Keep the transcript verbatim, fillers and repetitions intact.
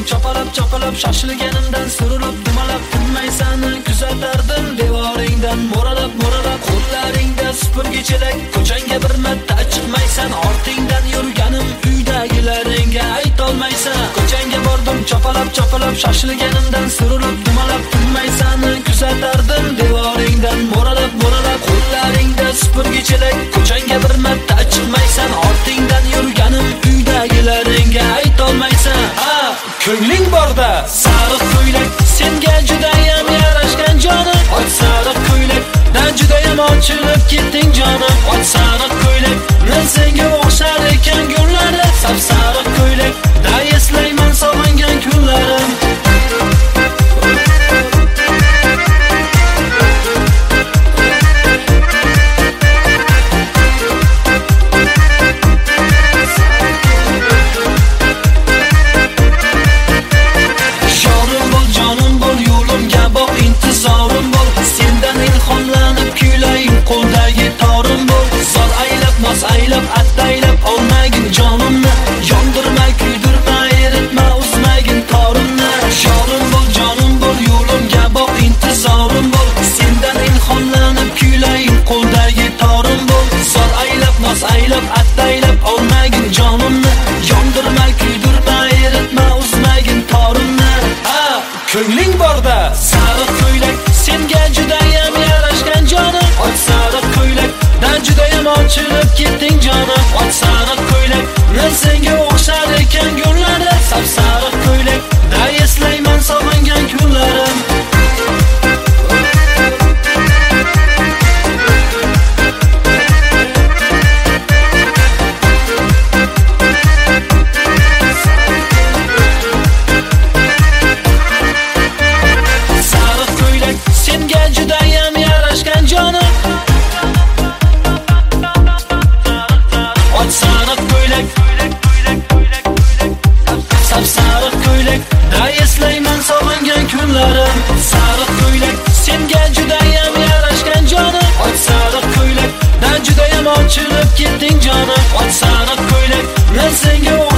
chopalab chopalab shoshilganimdan surilib dumalab tinmaysan kuzatardim devoringdan mo'ralab mo'ralab qo'llaringda supurgichilik ko'changga bir marta chiqmaysan ortingdan yurganim uydagilaringga aytolmaysan ko'changga bordim chopalab chopalab shoshilganimdan surilib dumalab tinmaysan kuzatardim devoringdan mo'ralab mo'ralab qo'llaringda supurgichilik ko'changga bir marta chiqmaysan ortingdan yurganim uydagilaringga aytolmaysan ha ko'ngling borda sariq ko'ylak senga judayam yarashgan jonim och sariq ko'ylak dan judayam ochilib ketding jonim och sariq ko'ylak men senga o'xshar ekan kunlari sap sariq ko'ylak da eslayman sog'ingan kunlarim qo'ldagi torim bo'l zor aylab nos aylab attaylab olmagin jonimni yondirma kuydirma eritma uzmagin torimni yorim bo'l jonim bo'l yo'limga boq intizorim bo'l sendan ilhomlanib kuylayin qo'ldagi torim bo'l zor aylab nos aylab attaylab olmagin jonimni yondirma kuydirma eritma uzmagin torimni ha ko'ngling borda sariq ko'ylak senga judayam yarashgan jonim och sariq ko'ylak dan judayam ochilib ketding jonim och sariq ko'ylak men senga o'xshar ekan kunlari sap sariq ko'ylak da eslayman sog'ingan kunlarim sariq ko'ylak senga judayam yarashgan jonim och sariq ko'ylak sap sariq ko'ylak da eslayman sog'ingan kunlarim sariq ko'ylak senga judayam yarashgan jonim och sariq ko'ylak dan judayam ochilib ketding jonim och sariq ko'ylak men senga